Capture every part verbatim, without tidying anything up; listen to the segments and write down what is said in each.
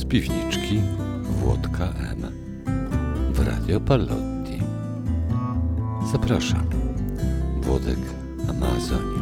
z piwniczki Włodka M. w Radio Palotti. Zapraszam, Włodek Amazonii.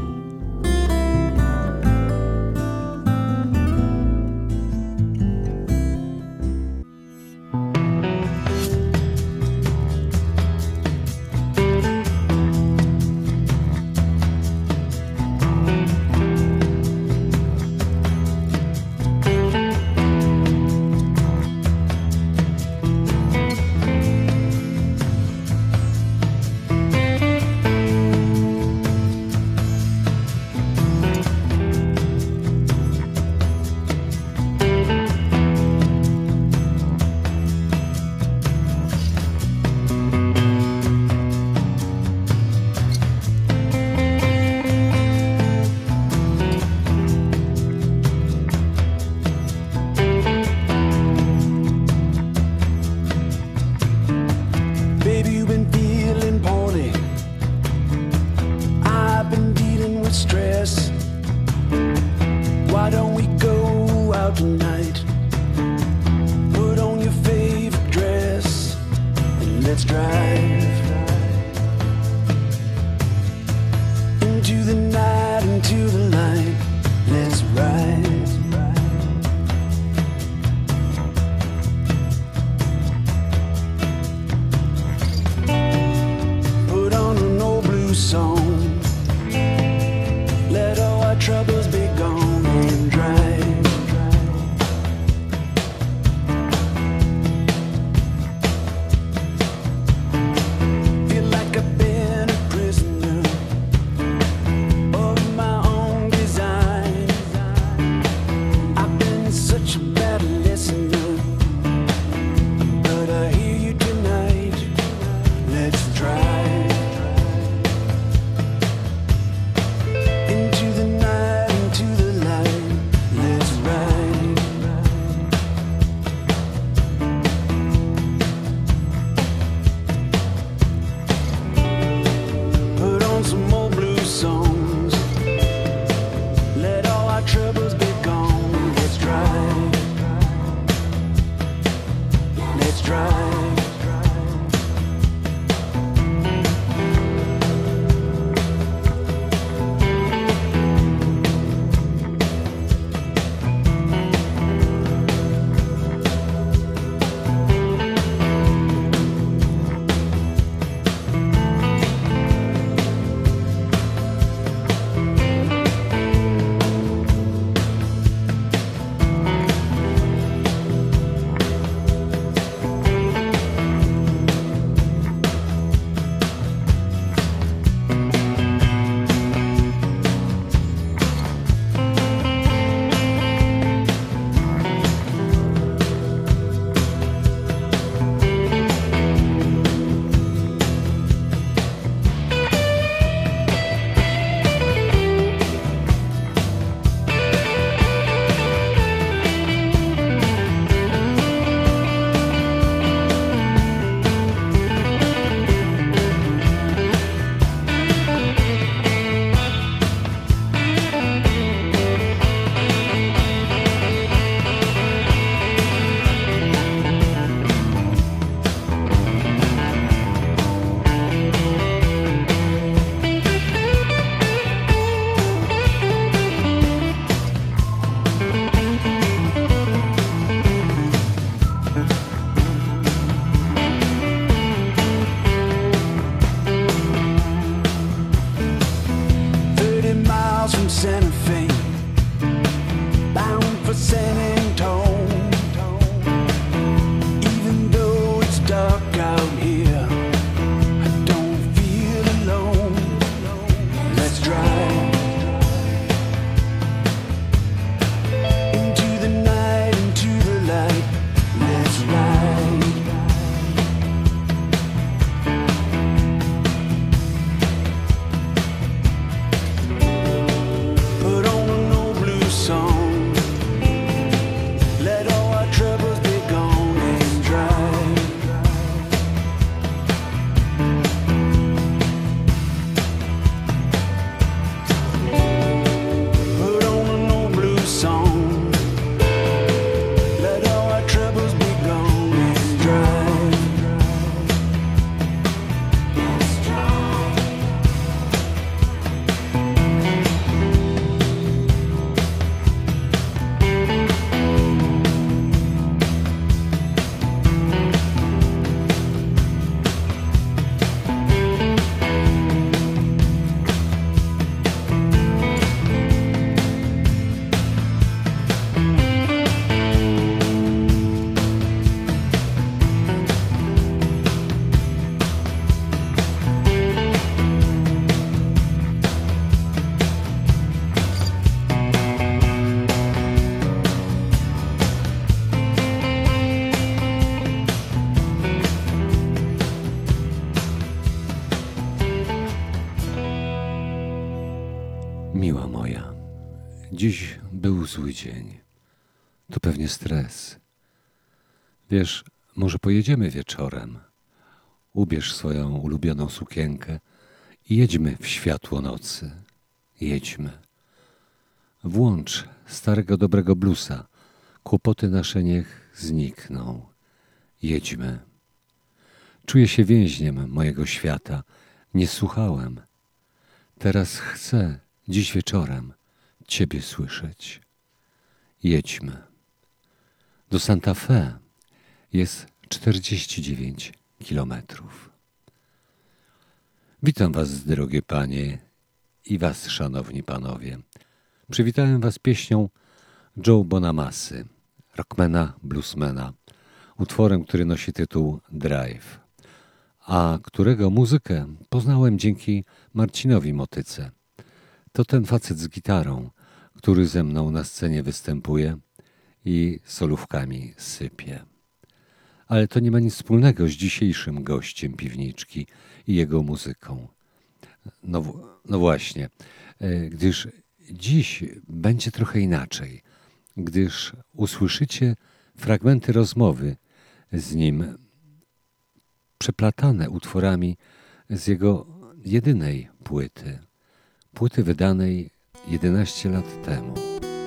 Dziś był zły dzień. To pewnie stres. Wiesz, może pojedziemy wieczorem. Ubierz swoją ulubioną sukienkę i jedźmy w światło nocy. Jedźmy. Włącz starego dobrego bluesa. Kłopoty nasze niech znikną. Jedźmy. Czuję się więźniem mojego świata. Nie słuchałem. Teraz chcę, dziś wieczorem, Ciebie słyszeć. Jedźmy. Do Santa Fe jest czterdzieści dziewięć kilometrów. Witam Was, drogie panie, i Was, szanowni panowie. Przywitałem Was pieśnią Joe Bonamassy, rockmana, bluesmana, utworem, który nosi tytuł Drive, a którego muzykę poznałem dzięki Marcinowi Motyce. To ten facet z gitarą, który ze mną na scenie występuje i solówkami sypie. Ale to nie ma nic wspólnego z dzisiejszym gościem piwniczki i jego muzyką. No, no właśnie, gdyż dziś będzie trochę inaczej, gdyż usłyszycie fragmenty rozmowy z nim, przeplatane utworami z jego jedynej płyty, płyty wydanej jedenaście lat temu.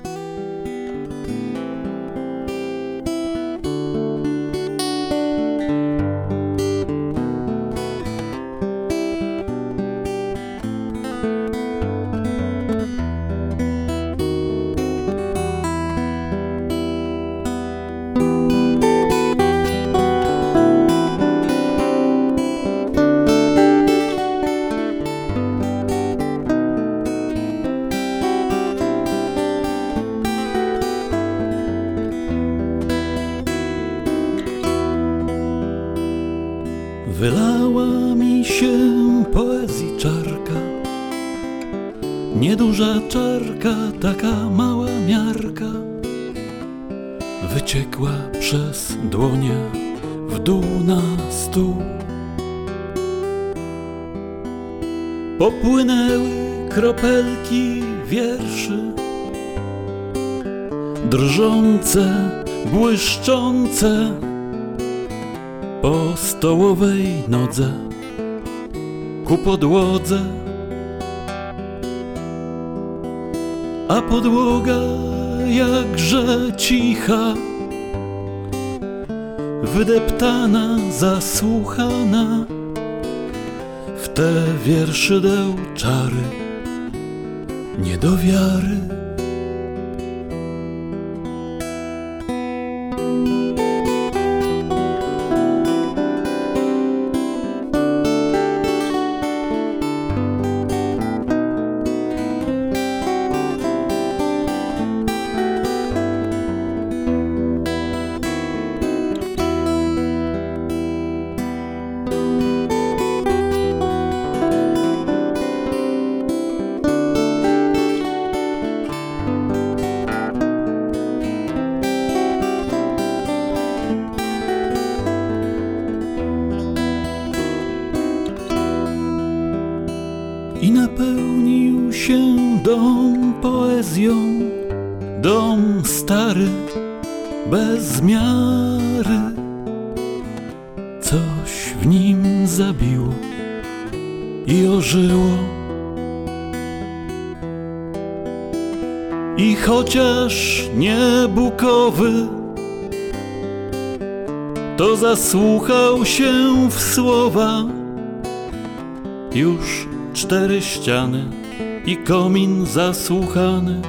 Wylała mi się poezji czarka, nieduża czarka, taka mała miarka, wyciekła przez dłonie w dół na stół. Popłynęły kropelki wierszy, drżące, błyszczące, po stołowej nodze ku podłodze, a podłoga jakże cicha, wydeptana, zasłuchana w te wierszydeł czary, nie do wiary. I napełnił się dom poezją, dom stary, bez miary. Coś w nim zabiło i ożyło. I chociaż nie bukowy, to zasłuchał się w słowa. Już cztery ściany i komin zasłuchany.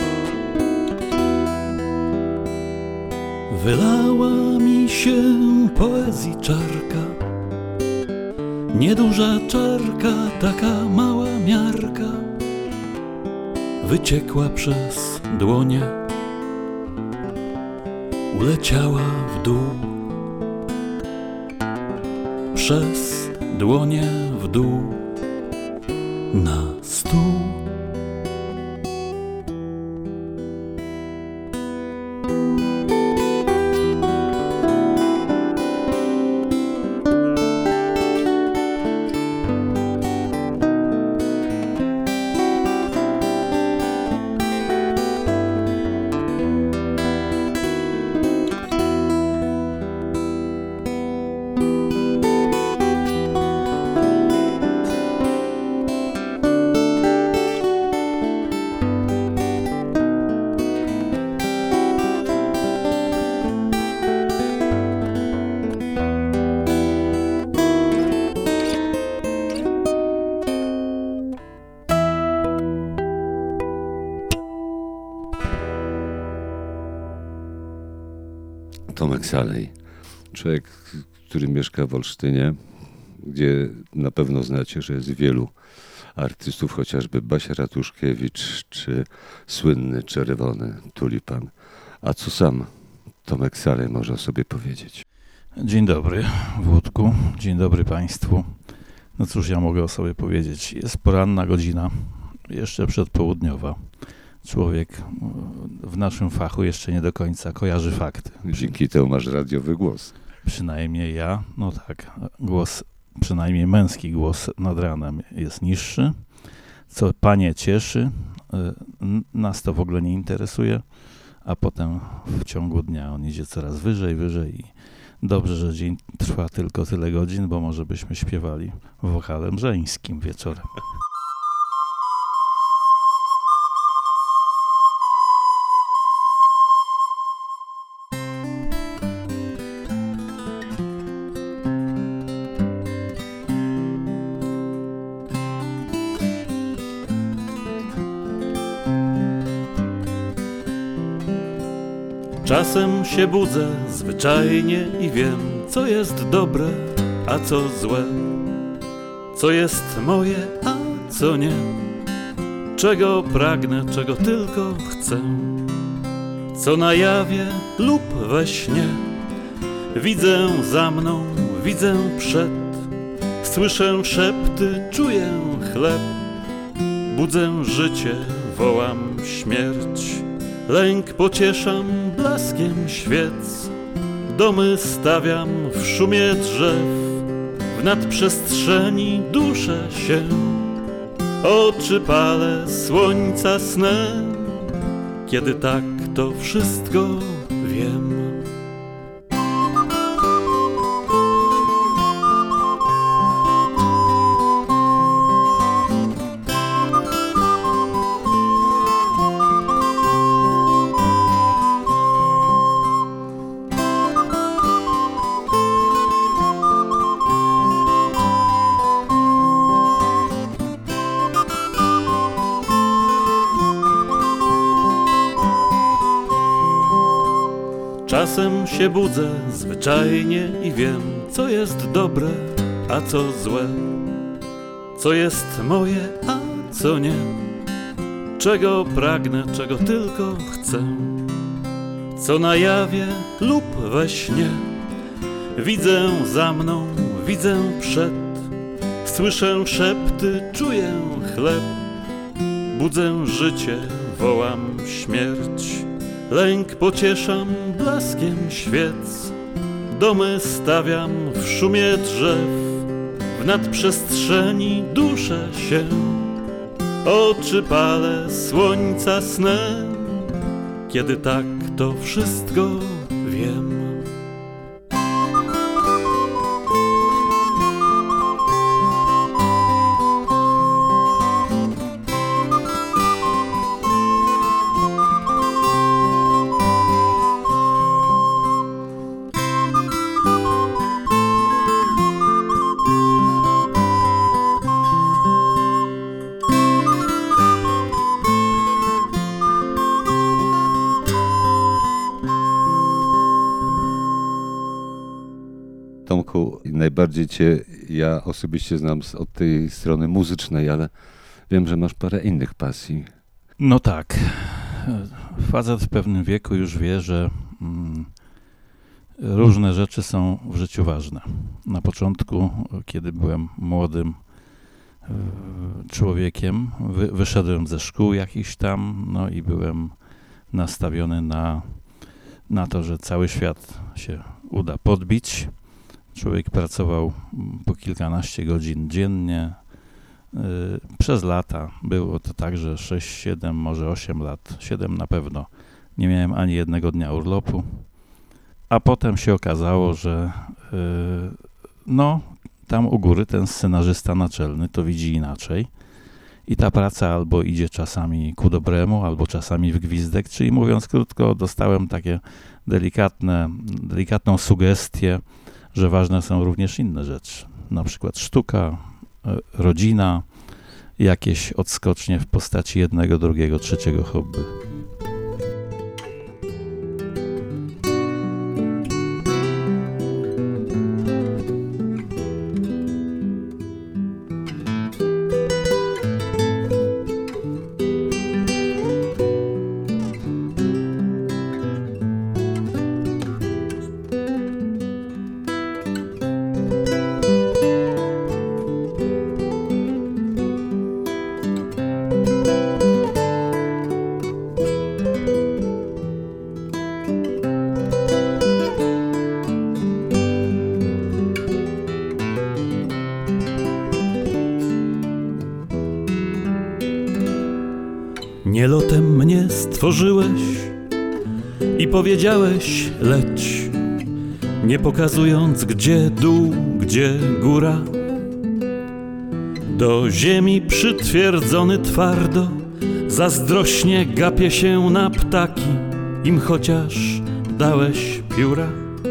Wylała mi się poezji czarka. Nieduża czarka, taka mała miarka, wyciekła przez dłonie, uleciała w dół. Przez dłonie w dół na stół. Tomek Salej, człowiek, który mieszka w Olsztynie, gdzie na pewno znacie, że jest wielu artystów, chociażby Basia Ratuszkiewicz, czy słynny Czerwony Tulipan. A co sam Tomek Salej może o sobie powiedzieć? Dzień dobry, Włodku. Dzień dobry Państwu. No cóż ja mogę o sobie powiedzieć? Jest poranna godzina, jeszcze przedpołudniowa. Człowiek w naszym fachu jeszcze nie do końca kojarzy fakty. Dzięki temu masz radiowy głos. Przynajmniej ja, no tak, głos, przynajmniej męski głos nad ranem jest niższy, co panie cieszy, nas to w ogóle nie interesuje, a potem w ciągu dnia on idzie coraz wyżej, wyżej i dobrze, że dzień trwa tylko tyle godzin, bo może byśmy śpiewali wokalem żeńskim wieczorem. Czasem się budzę zwyczajnie i wiem, co jest dobre, a co złe, co jest moje, a co nie, czego pragnę, czego tylko chcę, co na jawie lub we śnie. Widzę za mną, widzę przed, słyszę szepty, czuję chleb, budzę życie, wołam śmierć. Lęk pocieszam blaskiem świec, domy stawiam w szumie drzew, w nadprzestrzeni duszę się, oczy palę słońca snem, kiedy tak to wszystko wiem. Czasem się budzę zwyczajnie i wiem, co jest dobre, a co złe, co jest moje, a co nie, czego pragnę, czego tylko chcę, co na jawie lub we śnie. Widzę za mną, widzę przed, słyszę szepty, czuję chleb, budzę życie, wołam śmierć. Lęk pocieszam blaskiem świec, domy stawiam w szumie drzew, w nadprzestrzeni duszę się, oczy palę słońca snem, kiedy tak to wszystko wiem. bardziej cię ja osobiście znam z, od tej strony muzycznej, ale wiem, że masz parę innych pasji. No tak. Facet w pewnym wieku już wie, że mm, różne rzeczy są w życiu ważne. Na początku, kiedy byłem młodym y, człowiekiem, wy, wyszedłem ze szkół jakichś tam, no i byłem nastawiony na, na to, że cały świat się uda podbić. Człowiek pracował po kilkanaście godzin dziennie. Yy, przez lata było to tak, że sześć, siedem, może osiem lat, siedem na pewno. Nie miałem ani jednego dnia urlopu. A potem się okazało, że yy, no, tam u góry ten scenarzysta naczelny to widzi inaczej. I ta praca albo idzie czasami ku dobremu, albo czasami w gwizdek. Czyli mówiąc krótko, dostałem takie delikatne, delikatną sugestię, że ważne są również inne rzeczy. Na przykład sztuka, rodzina, jakieś odskocznie w postaci jednego, drugiego, trzeciego hobby. Nie lotem mnie stworzyłeś i powiedziałeś leć, nie pokazując gdzie dół, gdzie góra. Do ziemi przytwierdzony twardo, zazdrośnie gapię się na ptaki, im chociaż dałeś pióra.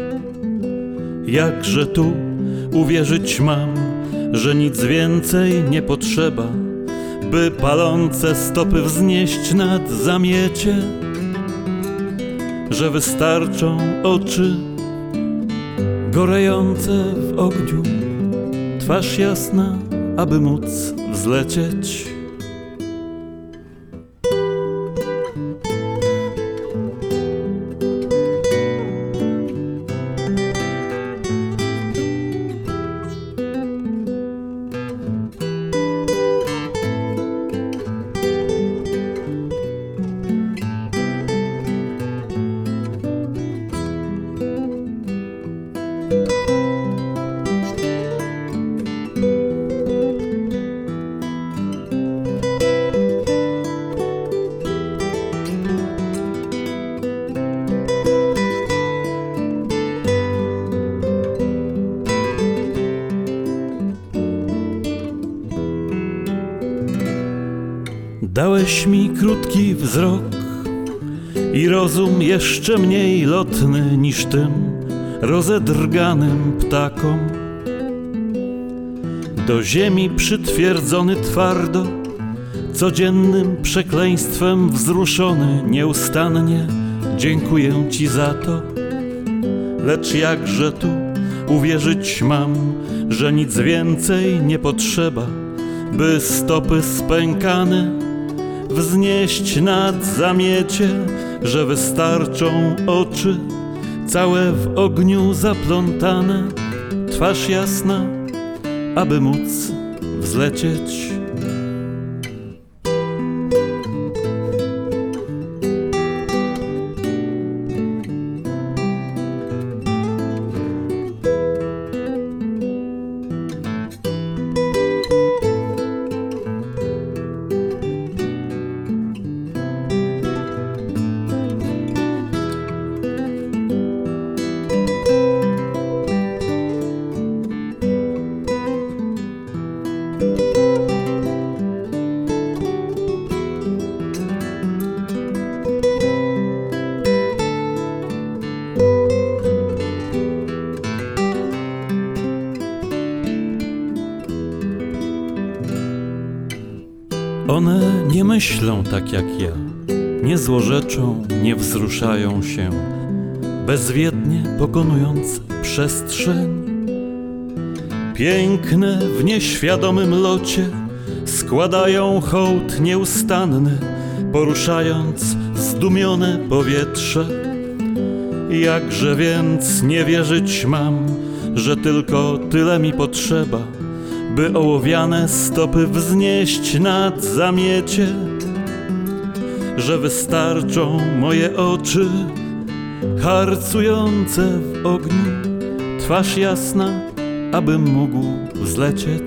Jakże tu uwierzyć mam, że nic więcej nie potrzeba, by palące stopy wznieść nad zamiecie, że wystarczą oczy gorejące w ogniu, twarz jasna, aby móc wzlecieć. Dałeś mi krótki wzrok i rozum jeszcze mniej lotny niż tym rozedrganym ptakom. Do ziemi przytwierdzony twardo, codziennym przekleństwem wzruszony nieustannie, dziękuję Ci za to. Lecz jakże tu uwierzyć mam, że nic więcej nie potrzeba, by stopy spękane wznieść nad zamiecie, że wystarczą oczy całe w ogniu zaplątane, twarz jasna, aby móc wzlecieć. One nie myślą tak jak ja, nie złorzeczą, nie wzruszają się, bezwiednie pokonując przestrzeń. Piękne w nieświadomym locie składają hołd nieustanny, poruszając zdumione powietrze. Jakże więc nie wierzyć mam, że tylko tyle mi potrzeba, by ołowiane stopy wznieść nad zamiecie, że wystarczą moje oczy harcujące w ogniu, twarz jasna, abym mógł wzlecieć.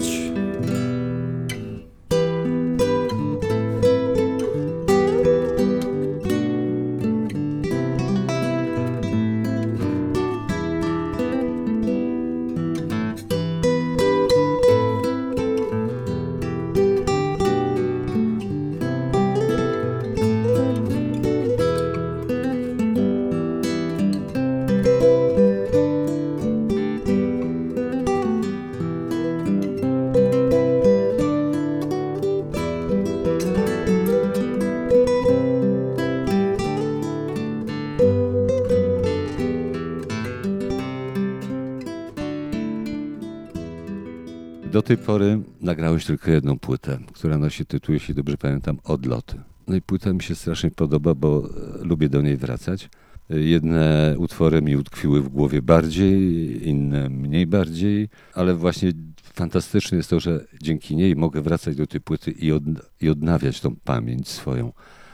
Do tej pory nagrałeś tylko jedną płytę, która nosi tytuł, jeśli dobrze pamiętam, Odloty. No i płyta mi się strasznie podoba, bo lubię do niej wracać. Jedne utwory mi utkwiły w głowie bardziej, inne mniej bardziej, ale właśnie fantastyczne jest to, że dzięki niej mogę wracać do tej płyty i, od, i odnawiać tą pamięć swoją.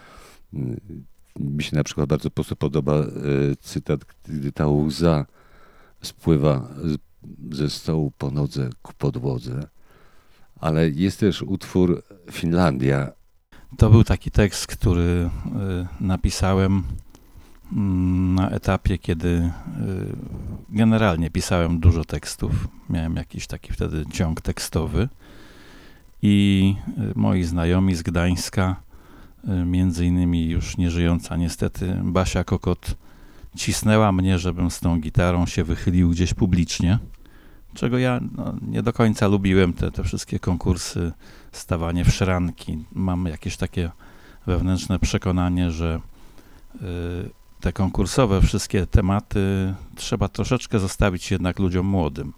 Mi się na przykład bardzo podoba cytat, gdy ta łza spływa ze stołu po nodze ku podłodze, ale jest też utwór Finlandia. To był taki tekst, który napisałem na etapie, kiedy generalnie pisałem dużo tekstów. Miałem jakiś taki wtedy ciąg tekstowy i moi znajomi z Gdańska, między innymi już nieżyjąca niestety Basia Kokot, cisnęła mnie, żebym z tą gitarą się wychylił gdzieś publicznie, czego ja no, nie do końca lubiłem, te, te wszystkie konkursy, stawanie w szranki. Mam jakieś takie wewnętrzne przekonanie, że y, te konkursowe wszystkie tematy trzeba troszeczkę zostawić jednak ludziom młodym,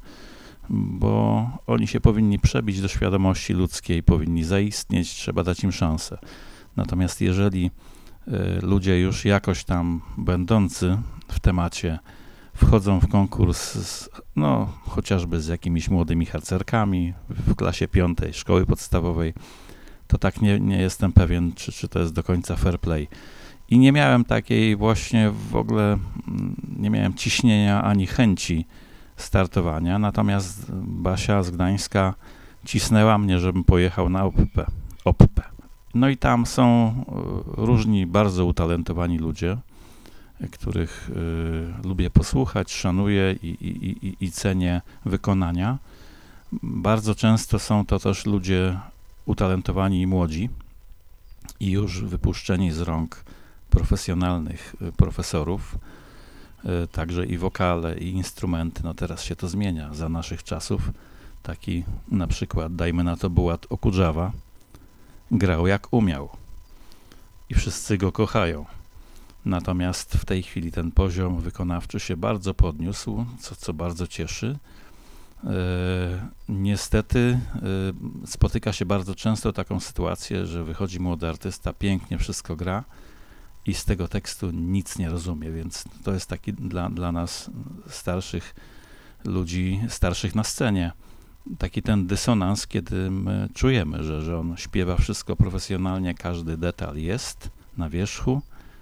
bo oni się powinni przebić do świadomości ludzkiej, powinni zaistnieć, trzeba dać im szansę. Natomiast jeżeli y, ludzie już jakoś tam będący w temacie wchodzą w konkurs z, no, chociażby z jakimiś młodymi harcerkami w klasie piątej szkoły podstawowej, to tak nie, nie jestem pewien, czy, czy to jest do końca fair play. I nie miałem takiej właśnie w ogóle, nie miałem ciśnienia ani chęci startowania, natomiast Basia z Gdańska cisnęła mnie, żebym pojechał na O P P. O P P. No i tam są różni bardzo utalentowani ludzie, których y, lubię posłuchać, szanuję i, i, i, i cenię wykonania. Bardzo często są to też ludzie utalentowani i młodzi i już wypuszczeni z rąk profesjonalnych y, profesorów, y, także i wokale, i instrumenty. No teraz się to zmienia. Za naszych czasów taki na przykład, dajmy na to, Bułat Okudżawa grał jak umiał i wszyscy go kochają. Natomiast w tej chwili ten poziom wykonawczy się bardzo podniósł, co, co bardzo cieszy. E, niestety e, spotyka się bardzo często taką sytuację, że wychodzi młody artysta, pięknie wszystko gra i z tego tekstu nic nie rozumie, więc to jest taki dla, dla nas starszych ludzi, starszych na scenie, taki ten dysonans, kiedy my czujemy, że, że on śpiewa wszystko profesjonalnie, każdy detal jest na wierzchu,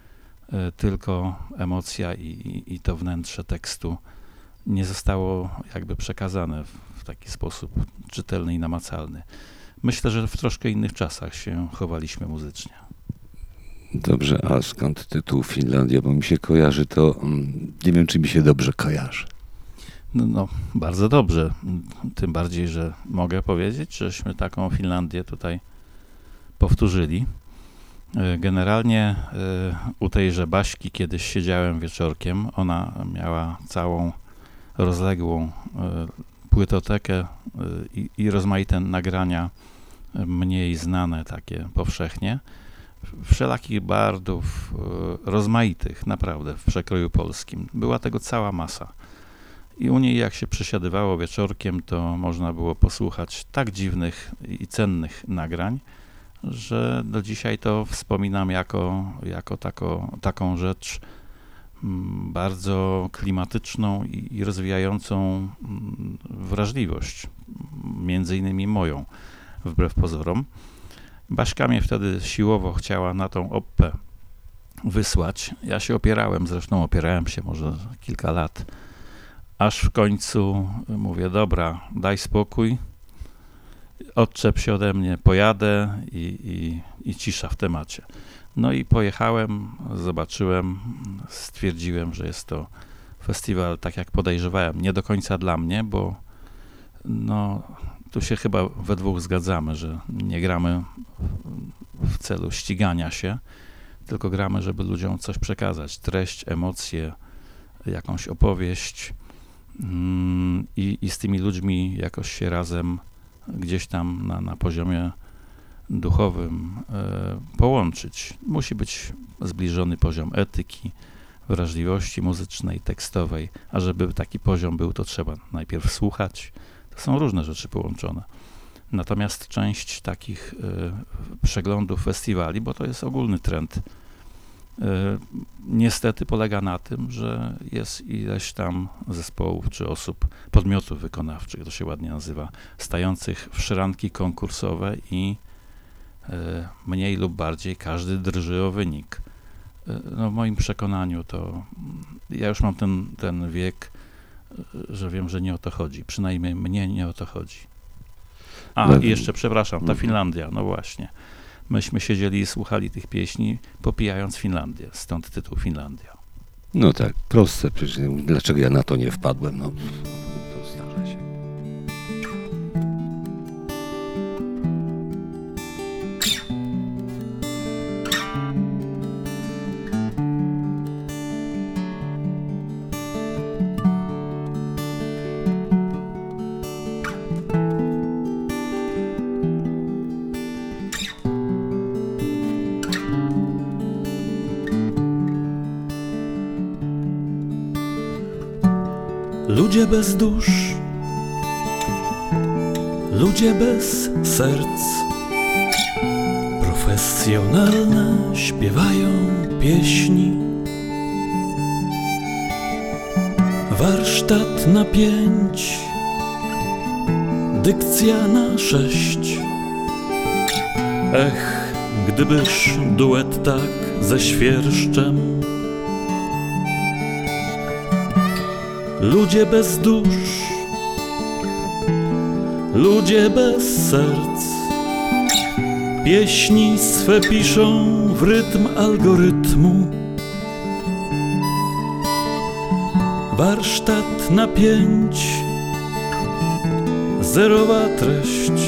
tylko emocja i, i, i to wnętrze tekstu nie zostało jakby przekazane w, w taki sposób czytelny i namacalny. Myślę, że w troszkę innych czasach się chowaliśmy muzycznie. Dobrze, a skąd tytuł Finlandia? Bo mi się kojarzy to, nie wiem, czy mi się dobrze kojarzy. No, no bardzo dobrze, tym bardziej, że mogę powiedzieć, żeśmy taką Finlandię tutaj powtórzyli. Generalnie u tejże Baśki kiedyś siedziałem wieczorkiem, ona miała całą rozległą płytotekę i, i rozmaite nagrania, mniej znane takie powszechnie, wszelakich bardów, rozmaitych naprawdę w przekroju polskim. Była tego cała masa. I u niej jak się przesiadywało wieczorkiem, to można było posłuchać tak dziwnych i cennych nagrań, że do dzisiaj to wspominam jako, jako tako, taką rzecz mm, bardzo klimatyczną i, i rozwijającą mm, wrażliwość, między innymi moją, wbrew pozorom. Baśka mnie wtedy siłowo chciała na tą oppę wysłać. Ja się opierałem, zresztą opierałem się może kilka lat, aż w końcu mówię, dobra, daj spokój, odczep się ode mnie, pojadę i, i, i cisza w temacie. No i pojechałem, zobaczyłem, stwierdziłem, że jest to festiwal, tak jak podejrzewałem, nie do końca dla mnie, bo no, tu się chyba we dwóch zgadzamy, że nie gramy w celu ścigania się, tylko gramy, żeby ludziom coś przekazać, treść, emocje, jakąś opowieść mm, i, i z tymi ludźmi jakoś się razem gdzieś tam na, na poziomie duchowym e, połączyć. Musi być zbliżony poziom etyki, wrażliwości muzycznej, tekstowej, a żeby taki poziom był, to trzeba najpierw słuchać. To są różne rzeczy połączone. Natomiast część takich e, przeglądów festiwali, bo to jest ogólny trend, e, niestety polega na tym, że jest ileś tam zespołów czy osób, podmiotów wykonawczych, to się ładnie nazywa, stających w szranki konkursowe i e, mniej lub bardziej każdy drży o wynik. E, no w moim przekonaniu to, ja już mam ten, ten wiek, że wiem, że nie o to chodzi. Przynajmniej mnie nie o to chodzi. A, No, i jeszcze, przepraszam, ta mhm. Finlandia, no właśnie. Myśmy siedzieli i słuchali tych pieśni, popijając Finlandię, stąd tytuł Finlandia. No tak, proste, przecież dlaczego ja na to nie wpadłem, no to zdarza się. Ludzie bez dusz, ludzie bez serc, profesjonalne śpiewają pieśni. Warsztat na pięć, dykcja na sześć. Ech, gdybyż duet tak ze świerszczem. Ludzie bez dusz, ludzie bez serc, pieśni swe piszą w rytm algorytmu. Warsztat na pięć, zerowa treść.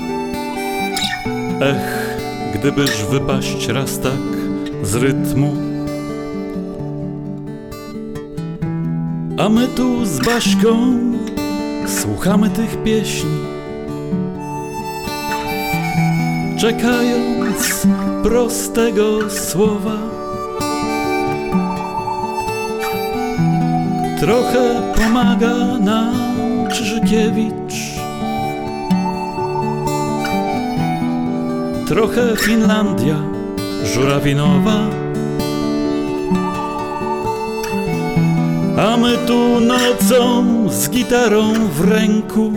Ech, gdybyż wypaść raz tak z rytmu. A my tu z Baśką słuchamy tych pieśni, czekając prostego słowa. Trochę pomaga nam Czyżykiewicz, trochę Finlandia, Żurawinowa. A my tu nocą z gitarą w ręku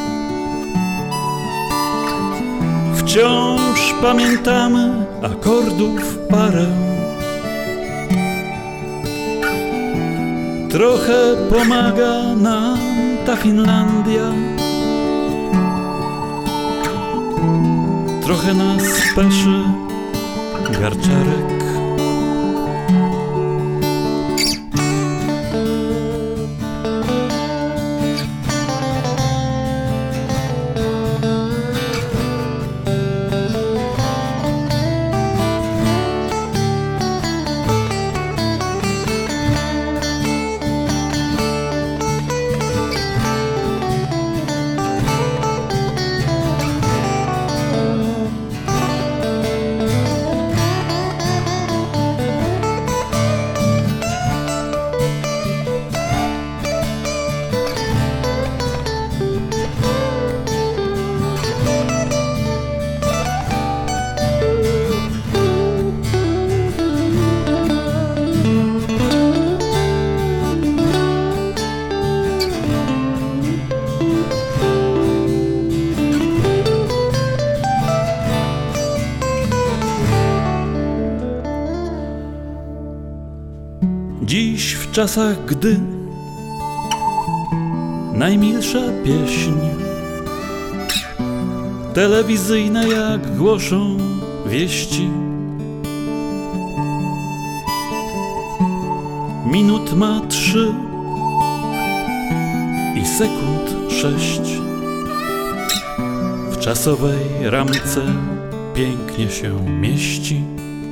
wciąż pamiętamy akordów parę. Trochę pomaga nam ta Finlandia, trochę nas peszy garczarek. czasach, gdy najmilsza pieśń telewizyjne jak głoszą wieści minut ma trzy i sekund sześć. W czasowej ramce pięknie się mieści.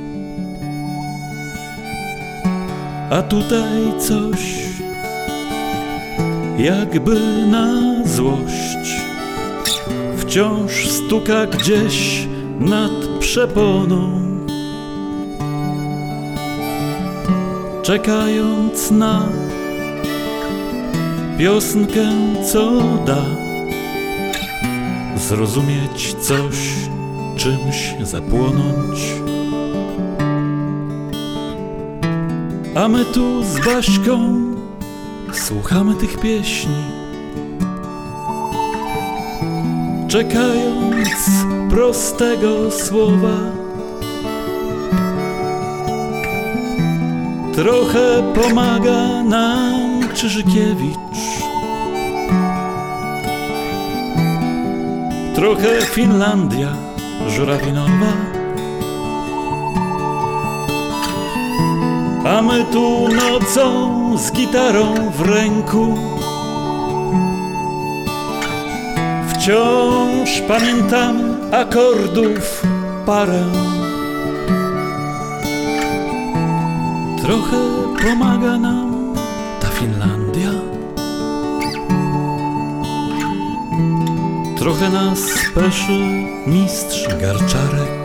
A tutaj coś jakby na złość wciąż stuka gdzieś nad przeponą, czekając na piosnkę, co da zrozumieć coś, czymś zapłonąć. A my tu z Baśką słuchamy tych pieśni, czekając prostego słowa. Trochę pomaga nam Czyżykiewicz, trochę Finlandia Żurawinowa, a my tu nocą z gitarą w ręku wciąż pamiętamy akordów parę. Trochę pomaga nam ta Finlandia, trochę nas speszy mistrz Garczarek.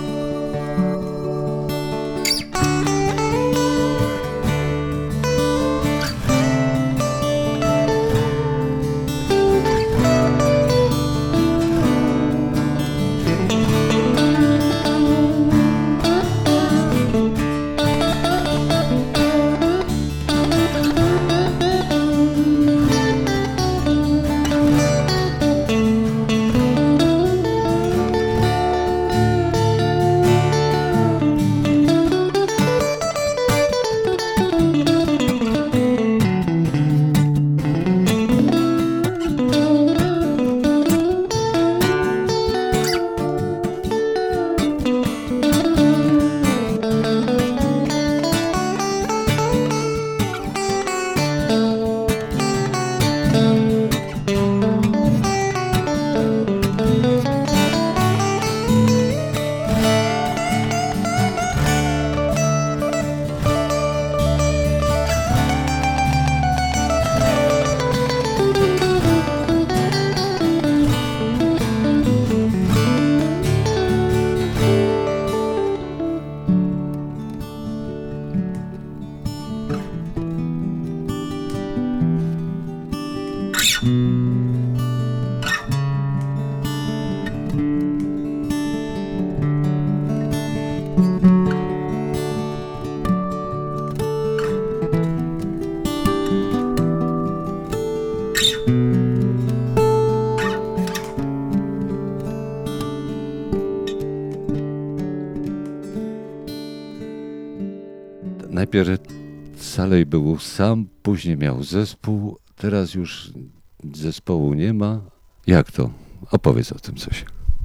Najpierw Salej był sam, później miał zespół, teraz już zespołu nie ma. Jak to? Opowiedz o tym coś.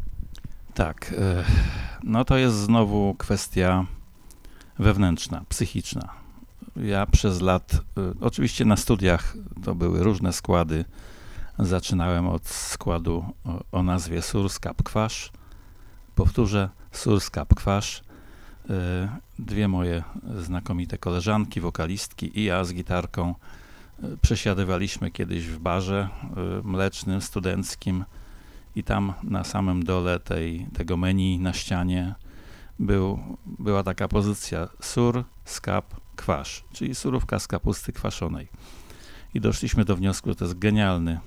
Tak, no to jest znowu kwestia wewnętrzna, psychiczna. Ja przez lat, oczywiście na studiach to były różne składy. Zaczynałem od składu o, o nazwie Surskap-Kwasz. Powtórzę, Surskap-Kwasz. Dwie moje znakomite koleżanki, wokalistki i ja z gitarką przesiadywaliśmy kiedyś w barze mlecznym, studenckim i tam na samym dole tej, tego menu na ścianie był, była taka pozycja sur, skap, kwasz, czyli surówka z kapusty kwaszonej. I doszliśmy do wniosku, że to jest genialny,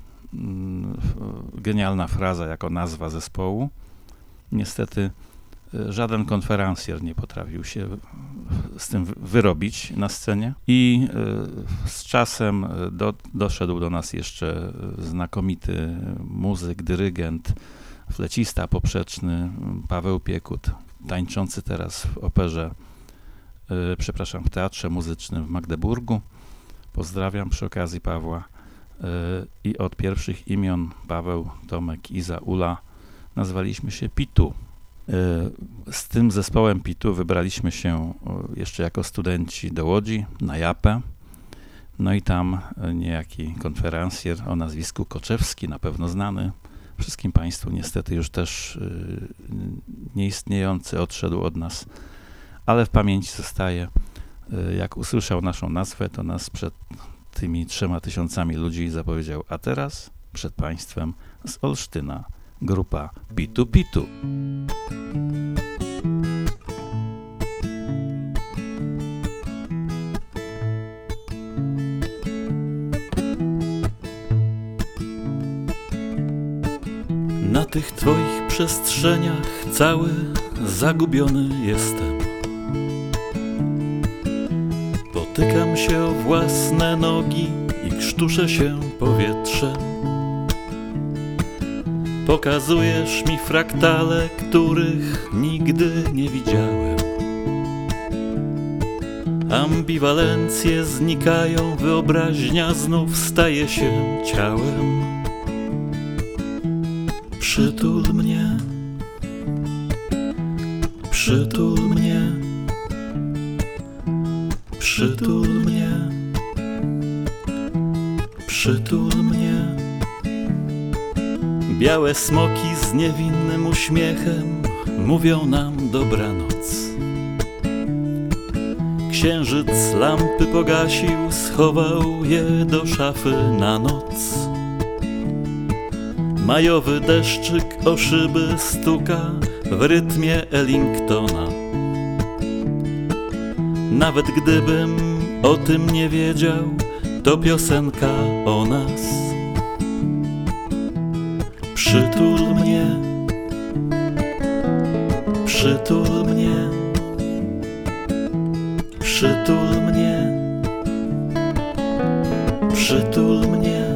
genialna fraza jako nazwa zespołu. Niestety żaden konferencjer nie potrafił się z tym wyrobić na scenie i z czasem do, doszedł do nas jeszcze znakomity muzyk, dyrygent, flecista poprzeczny Paweł Piekut, tańczący teraz w operze, przepraszam, w Teatrze Muzycznym w Magdeburgu. Pozdrawiam przy okazji Pawła. I od pierwszych imion Paweł, Tomek, Iza, Ula nazwaliśmy się Pitu. Z tym zespołem Pitu wybraliśmy się jeszcze jako studenci do Łodzi, na Japę. No i tam niejaki konferencjer o nazwisku Koczewski, na pewno znany wszystkim Państwu, niestety już też nieistniejący, odszedł od nas, ale w pamięci zostaje. Jak usłyszał naszą nazwę, to nas przed tymi trzema tysiącami ludzi zapowiedział, a teraz przed Państwem z Olsztyna grupa Pitu Pitu. Na tych Twoich przestrzeniach cały zagubiony jestem. Potykam się o własne nogi i krztuszę się powietrzem. Pokazujesz mi fraktale, których nigdy nie widziałem. Ambiwalencje znikają, wyobraźnia znów staje się ciałem. Przytul mnie, przytul mnie, przytul mnie, przytul mnie. Białe smoki z niewinnym uśmiechem mówią nam dobranoc. Księżyc lampy pogasił, schował je do szafy na noc. Majowy deszczyk o szyby stuka w rytmie Ellingtona. Nawet gdybym o tym nie wiedział, to piosenka o nas. Przytul mnie, przytul mnie, przytul mnie, przytul mnie.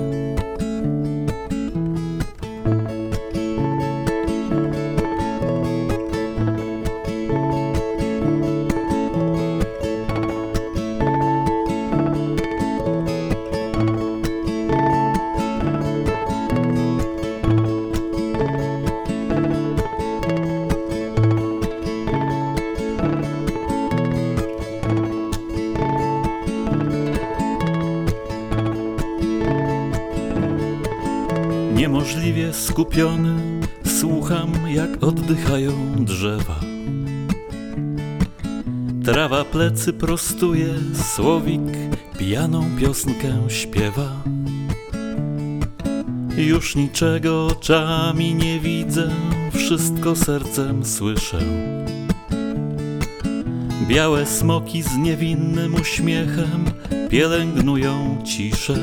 Niemożliwie skupiony słucham, jak oddychają drzewa. Trawa plecy prostuje, słowik pijaną piosenkę śpiewa. Już niczego oczami nie widzę, wszystko sercem słyszę. Białe smoki z niewinnym uśmiechem pielęgnują ciszę.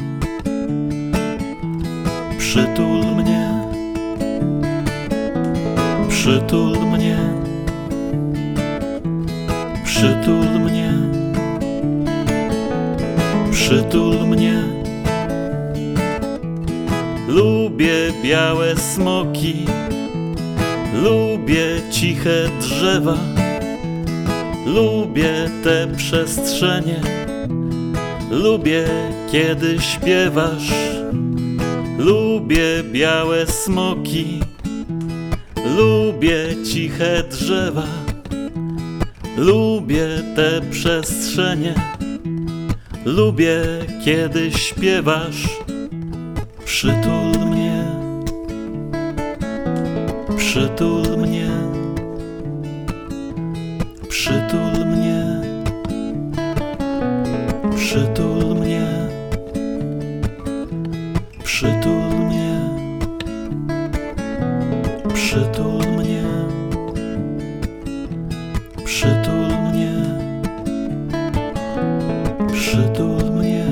Przytul mnie, przytul mnie, przytul mnie, przytul mnie. Lubię białe smoki, lubię ciche drzewa, lubię te przestrzenie, lubię kiedy śpiewasz. Lubię białe smoki, lubię ciche drzewa, lubię te przestrzenie, lubię kiedy śpiewasz. Przytul mnie, przytul mnie, przytul mnie, przytul mnie. Przytul mnie, przytul mnie, przytul mnie, przytul mnie.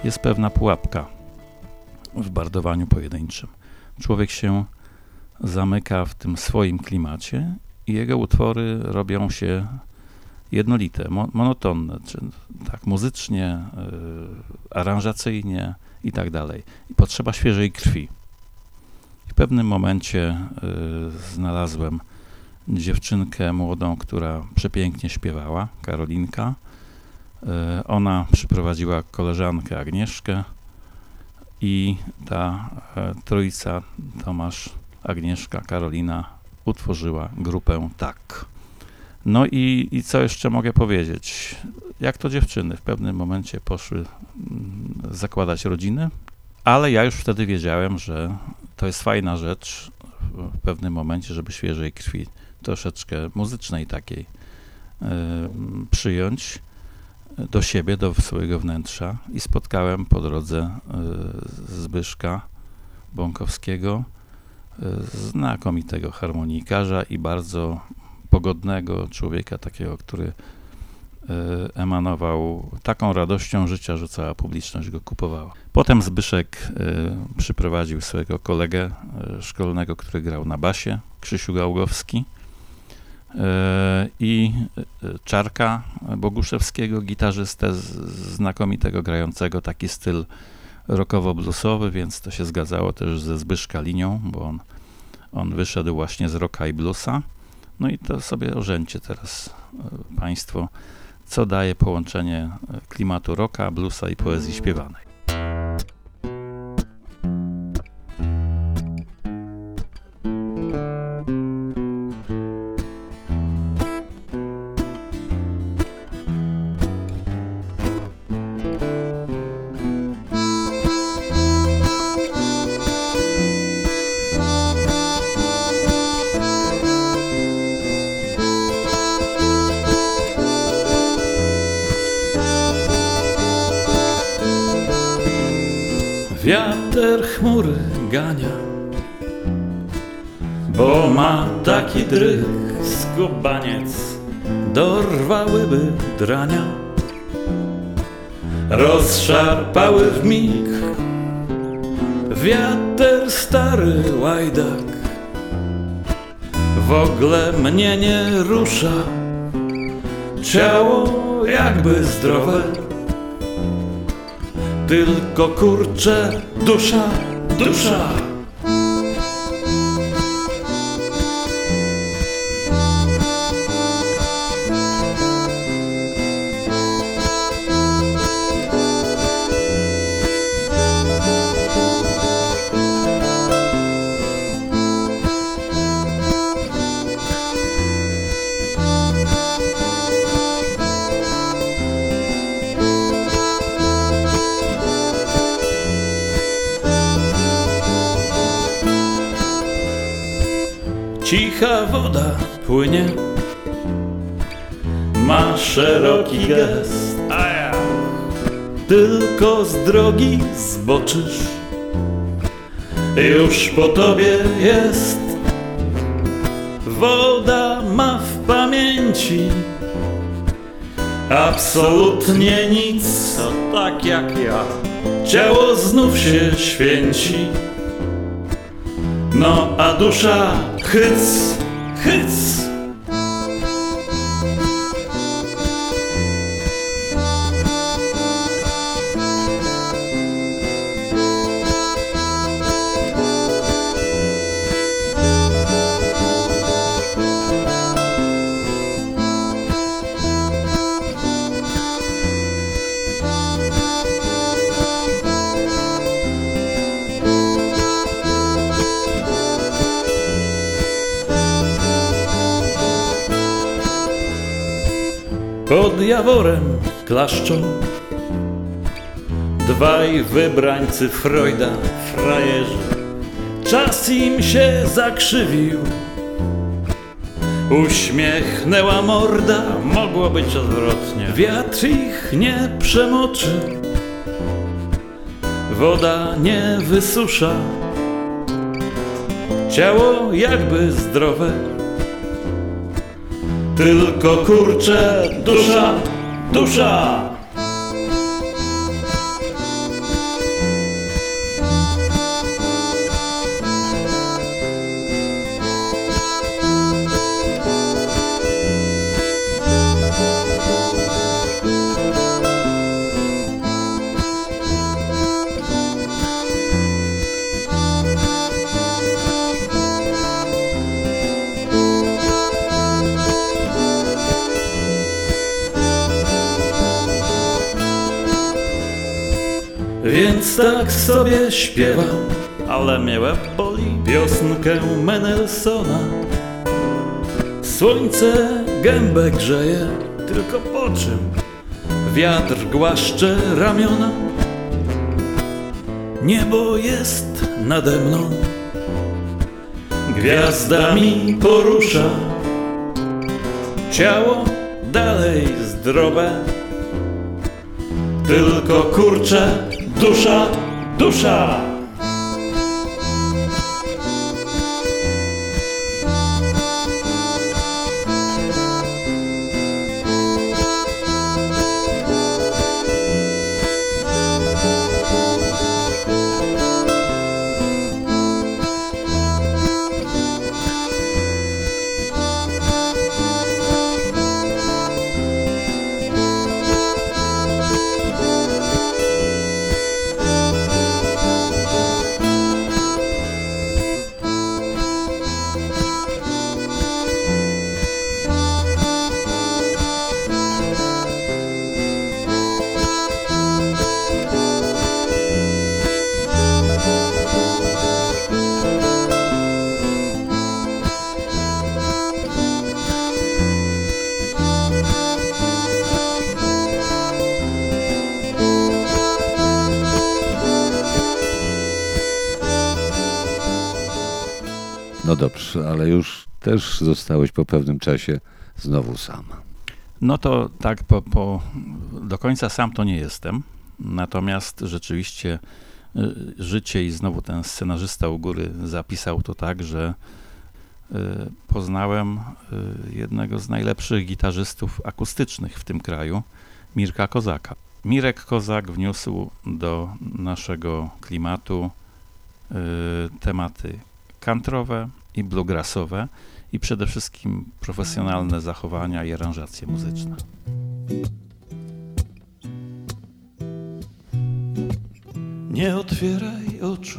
jest pewna pułapka w bardowaniu pojedynczym. Człowiek się zamyka w tym swoim klimacie i jego utwory robią się jednolite, mo- monotonne, czy tak muzycznie, y, aranżacyjnie i tak dalej. I potrzeba świeżej krwi. W pewnym momencie y, znalazłem dziewczynkę młodą, która przepięknie śpiewała, Karolinka. Y, ona przyprowadziła koleżankę Agnieszkę i ta y, trójca, Tomasz, Agnieszka, Karolina, utworzyła grupę Tak. No i, i co jeszcze mogę powiedzieć? Jak to dziewczyny w pewnym momencie poszły mm, zakładać rodziny, ale ja już wtedy wiedziałem, że to jest fajna rzecz w pewnym momencie, żeby świeżej krwi, troszeczkę muzycznej takiej, y, przyjąć do siebie, do swojego wnętrza i spotkałem po drodze y, Zbyszka Bąkowskiego, y, znakomitego harmonikarza i bardzo pogodnego człowieka, takiego, który y, emanował taką radością życia, że cała publiczność go kupowała. Potem Zbyszek y, przyprowadził swojego kolegę y, szkolnego, który grał na basie, Krzysiu Gałgowski, y, i y, Czarka Boguszewskiego, gitarzystę z, znakomitego, grającego taki styl rockowo-bluesowy, więc to się zgadzało też ze Zbyszka linią, bo on, on wyszedł właśnie z rocka i bluesa. No i to sobie orzędźcie teraz y, Państwo, co daje połączenie klimatu rocka, bluesa i poezji śpiewanej. Wiatr chmury gania, bo ma taki dryg, skubaniec dorwałyby drania, rozszarpały w mig. Wiatr stary łajdak w ogóle mnie nie rusza, ciało jakby zdrowe, tylko kurczę dusza, dusza. Cicha woda płynie, ma szeroki gest, a ja tylko z drogi zboczysz, już po tobie jest. Woda ma w pamięci absolutnie nic, to tak jak ja, ciało znów się święci. No a dusza hyc, hyc. Pod Jaworem klaszczą dwaj wybrańcy Freuda, frajerzy. Czas im się zakrzywił, uśmiechnęła morda, mogło być odwrotnie. Wiatr ich nie przemoczy, woda nie wysusza, ciało jakby zdrowe, tylko kurczę dusza, dusza. Więc tak sobie śpiewam, ale mnie łeb boli, piosenkę Mendelssohna. Słońce gębę grzeje, tylko po czym wiatr głaszcze ramiona. Niebo jest nade mną, gwiazdami porusza. Ciało dalej zdrowe, tylko kurczę dusza, dusza. No dobrze, ale już też zostałeś po pewnym czasie znowu sam. No to tak, po, po, do końca sam to nie jestem. Natomiast rzeczywiście y, życie i znowu ten scenarzysta u góry zapisał to tak, że y, poznałem y, jednego z najlepszych gitarzystów akustycznych w tym kraju, Mirka Kozaka. Mirek Kozak wniósł do naszego klimatu y, tematy country'owe i bluegrassowe i przede wszystkim profesjonalne zachowania i aranżacje muzyczne. Nie otwieraj oczu,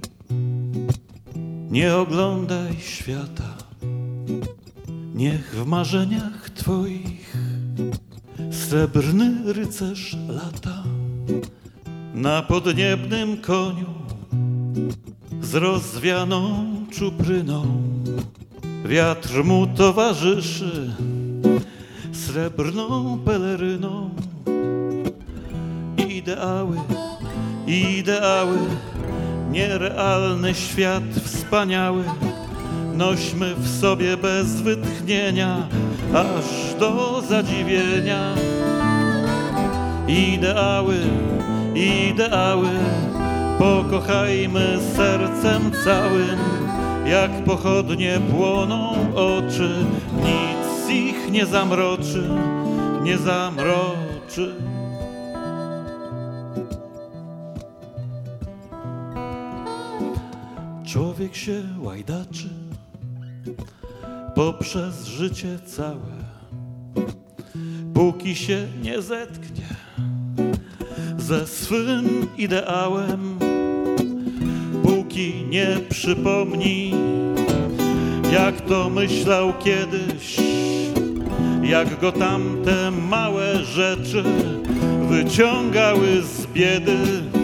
nie oglądaj świata. Niech w marzeniach twoich srebrny rycerz lata na podniebnym koniu z rozwianą czupryną. Wiatr mu towarzyszy srebrną peleryną. Ideały, ideały, nierealny świat wspaniały nośmy w sobie bez wytchnienia, aż do zadziwienia. Ideały, ideały, pokochajmy sercem całym, jak pochodnie płoną oczy, nic ich nie zamroczy, nie zamroczy. Człowiek się łajdaczy poprzez życie całe, póki się nie zetknie ze swym ideałem, póki nie przypomni, jak to myślał kiedyś, jak go tamte małe rzeczy wyciągały z biedy.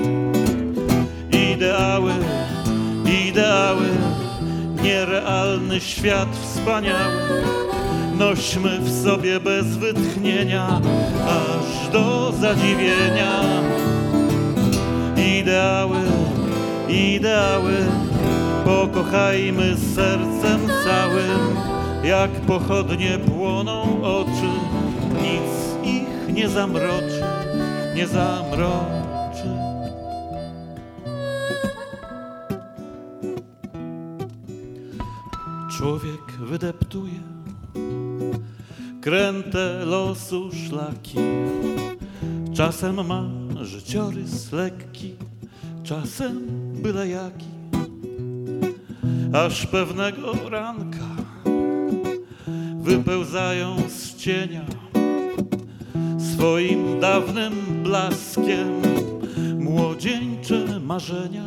Ideały, ideały, nierealny świat wspaniały nośmy w sobie bez wytchnienia, aż do zadziwienia. Ideały, ideały, pokochajmy sercem całym, jak pochodnie płoną oczy, nic ich nie zamroczy, nie zamroczy. Człowiek wydeptuje kręte losu szlaki, czasem ma życiorys lekki, czasem byle jaki, aż pewnego ranka wypełzają z cienia swoim dawnym blaskiem młodzieńcze marzenia.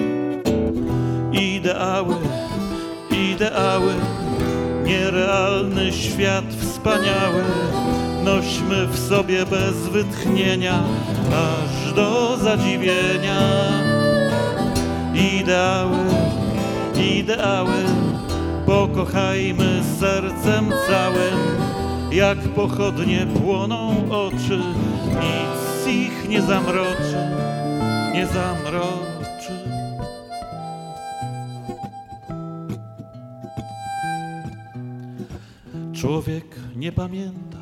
Ideały, ideały, nierealny świat wspaniały nośmy w sobie bez wytchnienia, aż do zadziwienia. Ideały, ideały, pokochajmy sercem całym, jak pochodnie płoną oczy, nic ich nie zamroczy, nie zamroczy. Człowiek nie pamięta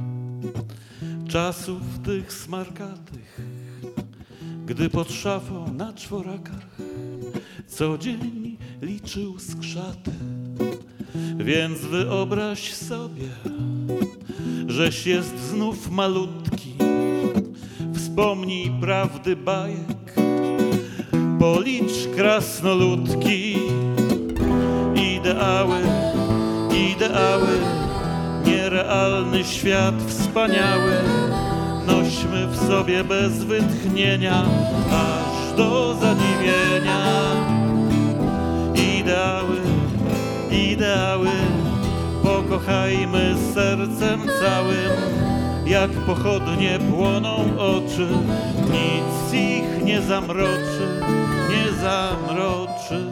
czasów tych smarkatych, gdy pod szafą na czworakach co dzień liczył skrzaty. Więc wyobraź sobie, żeś jest znów malutki, wspomnij prawdy bajek, policz krasnoludki. Ideały, ideały, nierealny świat wspaniały, nośmy w sobie bez wytchnienia, aż do zadziwienia. Ideały, ideały, pokochajmy sercem całym, jak pochodnie płoną oczy, nic ich nie zamroczy, nie zamroczy.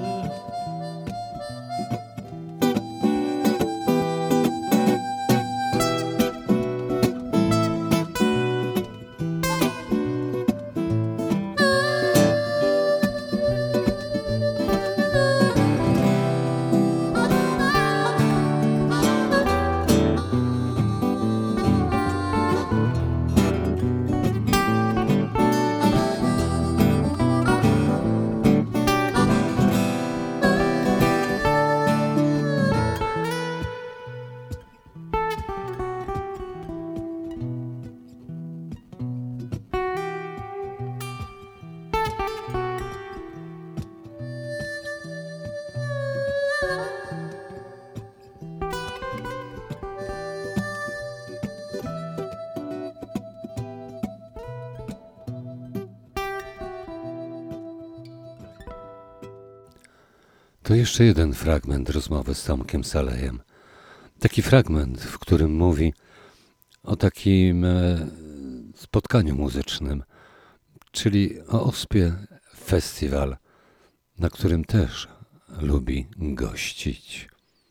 To jeszcze jeden fragment rozmowy z Tomkiem Salejem. Taki fragment, w którym mówi o takim spotkaniu muzycznym, czyli o Ospie Festiwal, na którym też lubi gościć.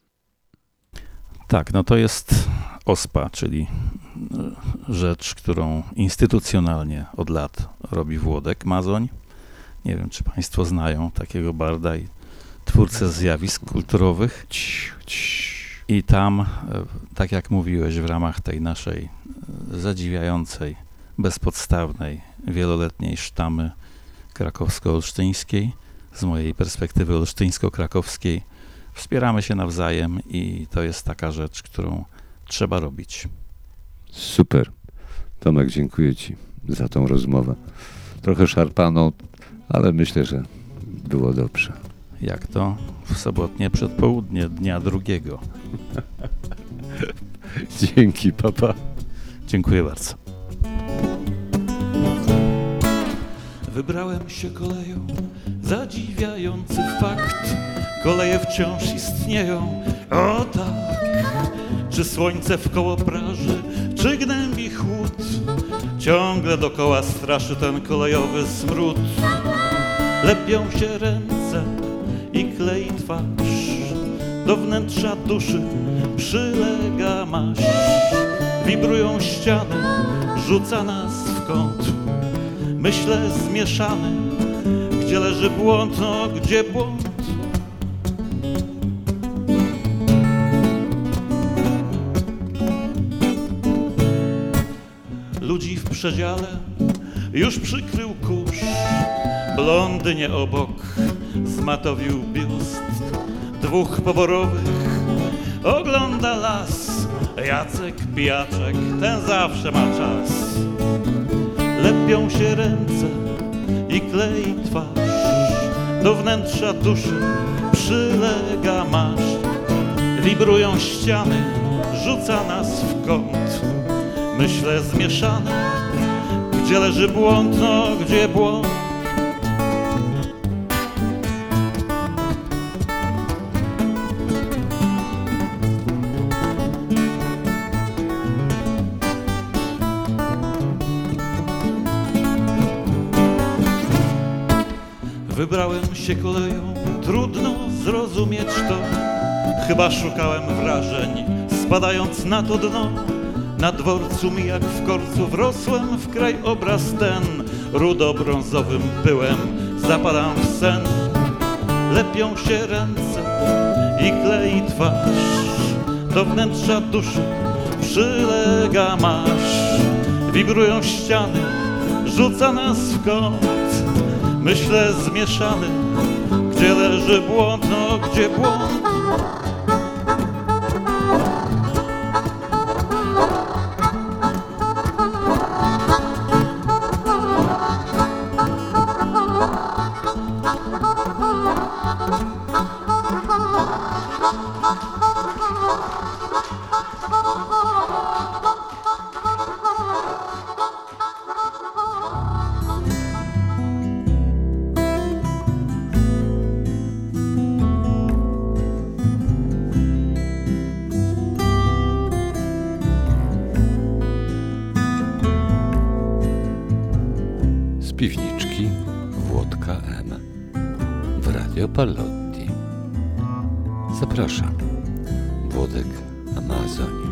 Tak, no to jest Ospa, czyli rzecz, którą instytucjonalnie od lat robi Włodek Mazoń. Nie wiem, czy Państwo znają takiego barda i twórcę zjawisk kulturowych. I tam, tak jak mówiłeś, w ramach tej naszej zadziwiającej, bezpodstawnej, wieloletniej sztamy krakowsko-olsztyńskiej, z mojej perspektywy olsztyńsko-krakowskiej, wspieramy się nawzajem i to jest taka rzecz, którą trzeba robić. Super. Tomek, dziękuję Ci za tą rozmowę. Trochę szarpaną, ale myślę, że było dobrze. Jak to w sobotnie przedpołudnie dnia drugiego. Dzięki, papa. Dziękuję bardzo. Wybrałem się koleją, zadziwiający fakt. Koleje wciąż istnieją, o tak. Czy słońce wkoło praży, czy gnębi chłód, ciągle dokoła straszy ten kolejowy smród. Lepią się ręce i klei twarz, do wnętrza duszy przylega maść. Wibrują ściany, rzuca nas w kąt. Myślę zmieszany, gdzie leży błąd, no gdzie błąd? Ludzi w przedziale już przykrył kurz, blondynie obok zmatowił biust. Dwóch poborowych ogląda las, Jacek pijaczek, ten zawsze ma czas. Lepią się ręce i klei twarz, do wnętrza duszy przylega maszt. Wibrują ściany, rzuca nas w kąt. Myślę zmieszany, gdzie leży błąd, no gdzie błąd? Wybrałem się koleją, trudno zrozumieć to. Chyba szukałem wrażeń, spadając na to dno. Na dworcu mi jak w korcu wrosłem w krajobraz ten. Rudo-brązowym pyłem zapadam w sen. Lepią się ręce i klei twarz. Do wnętrza duszy przylega masz. Wibrują ściany, rzuca nas w kąt. Myślę zmieszany, gdzie leży błąd, no gdzie błąd? Z piwniczki Włodka M. w Radio Palotti. Zapraszam, Włodek Amazon.